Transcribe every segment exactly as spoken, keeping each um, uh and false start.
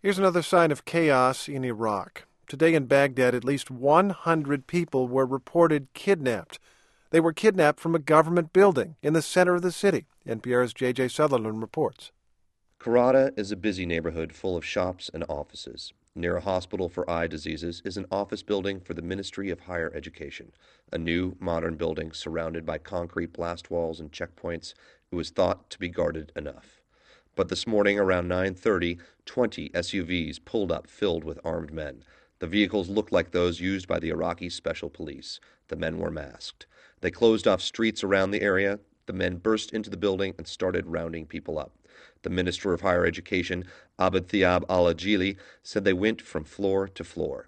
Here's another sign of chaos in Iraq. Today in Baghdad, at least one hundred people were reported kidnapped. They were kidnapped from a government building in the center of the city. N P R's J J Sutherland reports. Karada is a busy neighborhood full of shops and offices. Near a hospital for eye diseases is an office building for the Ministry of Higher Education, a new, modern building surrounded by concrete blast walls and checkpoints. It was thought to be guarded enough. But this morning around nine thirty, twenty S U Vs pulled up filled with armed men. The vehicles looked like those used by the Iraqi Special Police. The men were masked. They closed off streets around the area. The men burst into the building and started rounding people up. The Minister of Higher Education, Abd Thiab al-Ajili, said they went from floor to floor.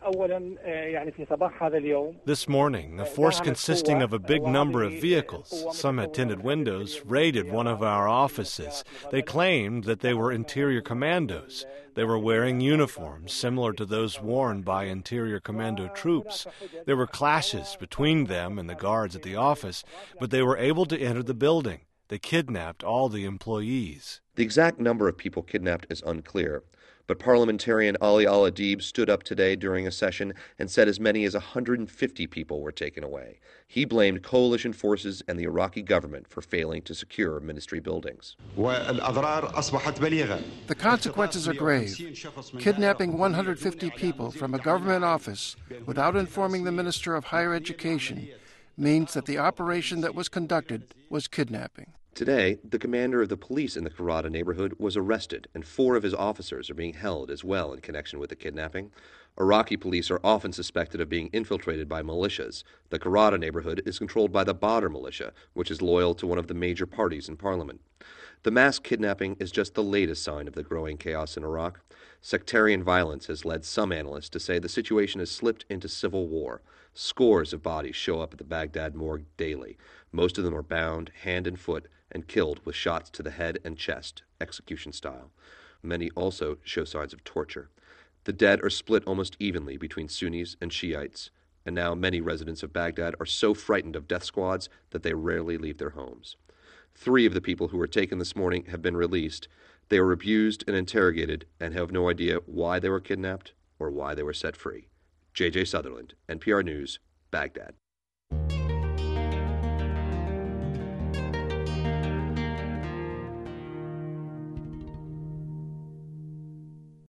This morning, a force consisting of a big number of vehicles, some had tinted windows, raided one of our offices. They claimed that they were interior commandos. They were wearing uniforms similar to those worn by interior commando troops. There were clashes between them and the guards at the office, but they were able to enter the building. They kidnapped all the employees. The exact number of people kidnapped is unclear, but parliamentarian Ali al-Adib stood up today during a session and said as many as one hundred fifty people were taken away. He blamed coalition forces and the Iraqi government for failing to secure ministry buildings. The consequences are grave. Kidnapping one hundred fifty people from a government office without informing the Minister of Higher Education means that the operation that was conducted was kidnapping. Today, the commander of the police in the Karada neighborhood was arrested, and four of his officers are being held as well in connection with the kidnapping. Iraqi police are often suspected of being infiltrated by militias. The Karada neighborhood is controlled by the Badr militia, which is loyal to one of the major parties in parliament. The mass kidnapping is just the latest sign of the growing chaos in Iraq. Sectarian violence has led some analysts to say the situation has slipped into civil war. Scores of bodies show up at the Baghdad morgue daily. Most of them are bound hand and foot and killed with shots to the head and chest, execution style. Many also show signs of torture. The dead are split almost evenly between Sunnis and Shiites, and now many residents of Baghdad are so frightened of death squads that they rarely leave their homes. Three of the people who were taken this morning have been released. They were abused and interrogated and have no idea why they were kidnapped or why they were set free. J J Sutherland, N P R News, Baghdad.